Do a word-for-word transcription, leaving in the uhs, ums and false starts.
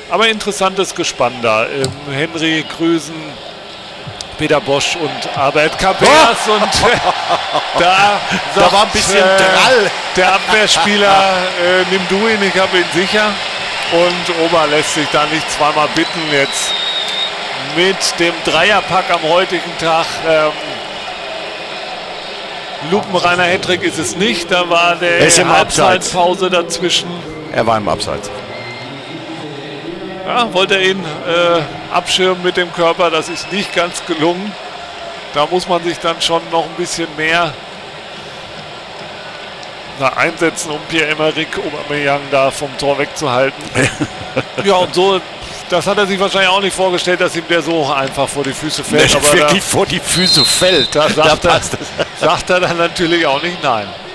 Aber interessantes Gespann da. Ähm, Henry Grüßen, Peter Bosch und Albert Capers. Oh. Und äh, da, da sagt, war ein bisschen äh, Drall. Der Abwehrspieler, äh, nimm du ihn, ich habe ihn sicher. Und Ober lässt sich da nicht zweimal bitten jetzt mit dem Dreierpack am heutigen Tag. Ähm, Lupenreiner Hattrick ist es nicht, da war der Halbzeitpause dazwischen. Er war im Abseits. Ja, wollte er ihn äh, abschirmen mit dem Körper, das ist nicht ganz gelungen. Da muss man sich dann schon noch ein bisschen mehr na, einsetzen, um Pierre-Emerick Aubameyang da vom Tor wegzuhalten. Ja, und so, das hat er sich wahrscheinlich auch nicht vorgestellt, dass ihm der so einfach vor die Füße fällt. Aber wirklich da, vor die Füße fällt. Da sagt, da er, sagt er dann natürlich auch nicht nein.